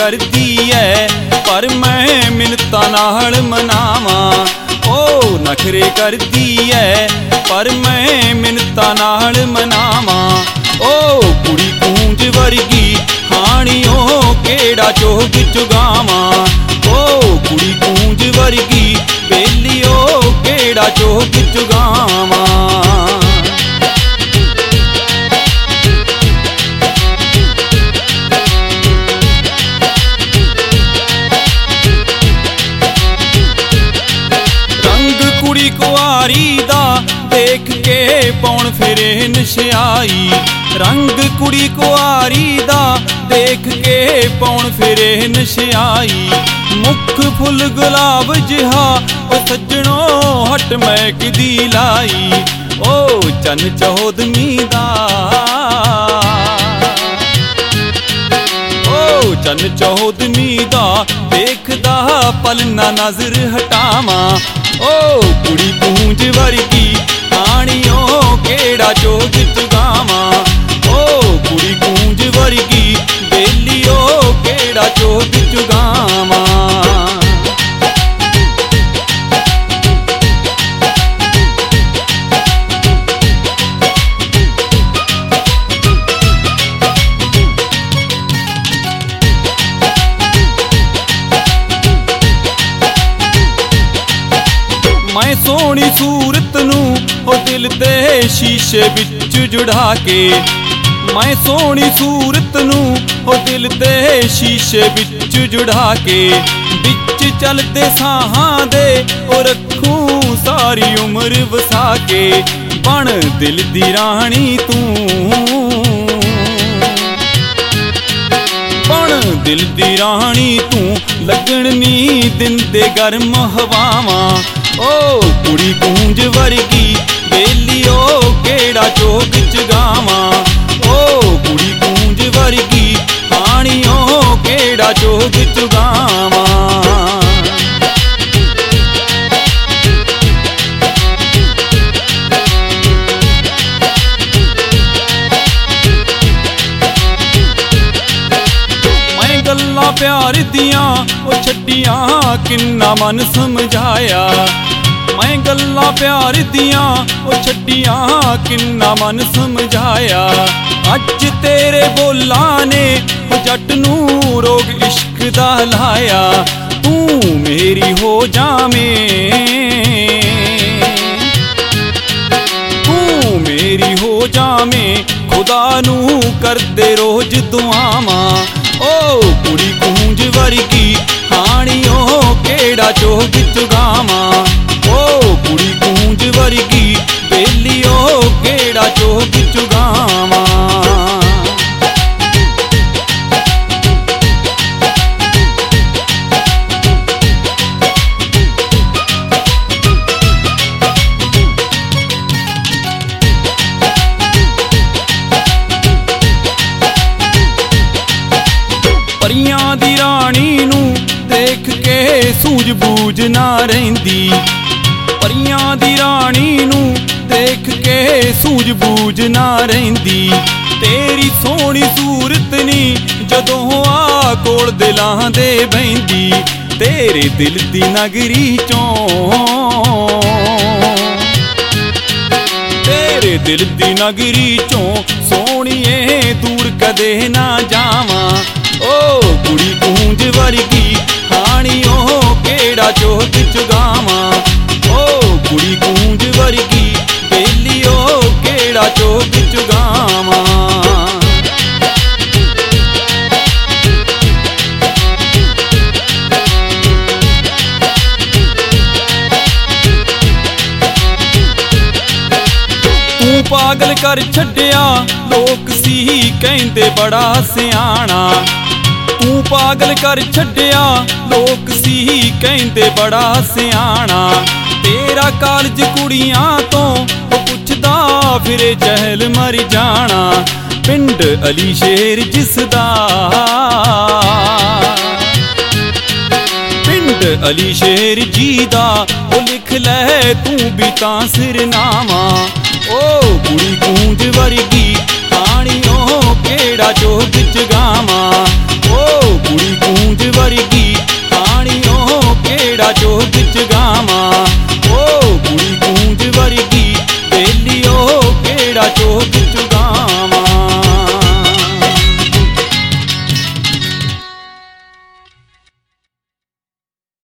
करदी है पर मैं मिन्नतां नाल मनावां। ओ नखरे करदी है पर मैं मिन्नतां नाल मनावां। ओ कुड़ी कूंज वर्गी हाणियो केड़ा जोग चुगावां। ओ कुड़ी कूंज वर्गी बेलियो केड़ा जोग चुगावां। कुड़ी कुआरी दा देख के पौन फिरे नशियाई। रंग कुड़ी कुआरी दा देख के पौन फिरे नशियाई। मुख फुल गुलाब जिहा ओ सज्जणो हट महक दी लाई। ओ चन चौदमी दा ओ चन चौदमी दा देखदा पल ना नजर हटावां। ओ कुड़ी कूंज वर्गी हाणियो केड़ा जोग चुगावां। ओ कुड़ी कूंज वर्गी बेलियो केड़ा जोग चुगावां। मैं सोहनी सूरत नू ओ दिल दे शीशे विच जुड़ा के। मैं सोहनी सूरत नू ओ दिल दे शीशे विच जुड़ा के। बिच चलदे साहां दे ओ रखूं सारी उम्र वसा के। बन दिल दी रानी तू बन दिल दी रानी तू लगन नी दिंदे गर्म हवावां। ओ कुड़ी कूंज वर्गी बेलियो केड़ा जोग चुगावां। ओ कुड़ी कूंज वर्गी हाणियो केड़ा जोग चुगावां। मैं गल्लां प्यार दियां ओ छड्डियां किन्ना मन समझाया। मैं गल्लां प्यार दियां ओ छड्डियां किन्ना मन समझाया। अज तेरे बोलां ने ओ जट नू रोग इश्क दा लाया। तू मेरी हो जावें तू मेरी हो जावें खुदा नू करदे रोज दुआवां। ओ कुड़ी कूंज वर्गी हाणियो केड़ा जोग चुगावां। ओ कुड़ी कूंज वर्गी बेलियो केड़ा जोग चुगावां। परियां दी रानी नू देख के सूझ बूझ ना रहिंदी। परियां दी रानी नू देख के सूझ बूझ ना रहिंदी। तेरी सोहनी सूरत नी जदों आ कोल दिलां दे बहिंदी। तेरे दिल दी नगरी चों तेरे दिल दी नगरी चों सोहणिए दूर कदे ना जावां। ओ कुड़ी कूंज वर्गी हाणियो केड़ा जोग चुगावां। ओ कुड़ी कूंज वर्गी बेलियो केड़ा जोग चुगावां। तू पागल कर छड्डिया लोक सी कहंदे बड़ा सियाणा। तू पागल कर छड्डिया लोक सी कहंदे बड़ा सियाणा। तेरा कालज कुड़ियां तो पुछदा फिरे जहल मर जाना। पिंड अली शेर जिसदा पिंड अली शेर जी दा ओ लिख लै तू भी तां सिरनामा। ओ कुड़ी कूंज वर्गी